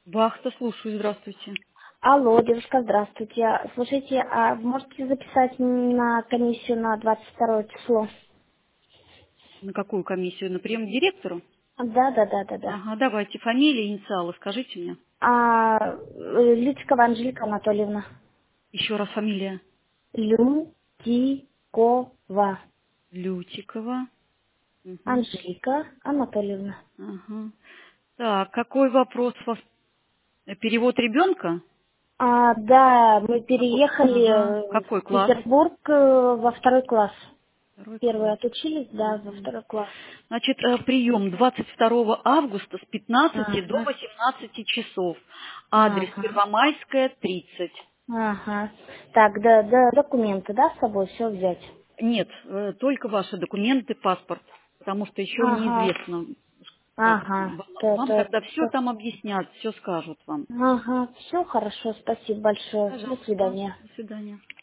Вахта, слушаю, здравствуйте. Алло, девушка, здравствуйте. Слушайте, а вы можете записать на комиссию на 22 число? На какую комиссию? На прием к директору? Да. Ага, давайте. Фамилия, инициалы, скажите мне. Лютикова Анжелика Анатольевна. Еще раз фамилия. Лютикова Лютикова. Мгм. Анжелика Анатольевна. Ага. Так, какой вопрос у вас? Перевод ребенка? Да, мы переехали в Какой класс? Петербург во второй класс. Второй Первый класс. отучились, да, во Мгм. второй класс. Значит, прием 22 августа с 15 до Ага, 18 часов. Адрес ага. Первомайская, 30. Ага. Так, да, документы, да, с собой все взять? Нет, только ваши документы, паспорт. Потому что еще Ага, неизвестно, как. ага, Вам тогда все там объяснят, все скажут вам. ага, все хорошо, спасибо большое. До Пожалуйста. свидания. До свидания.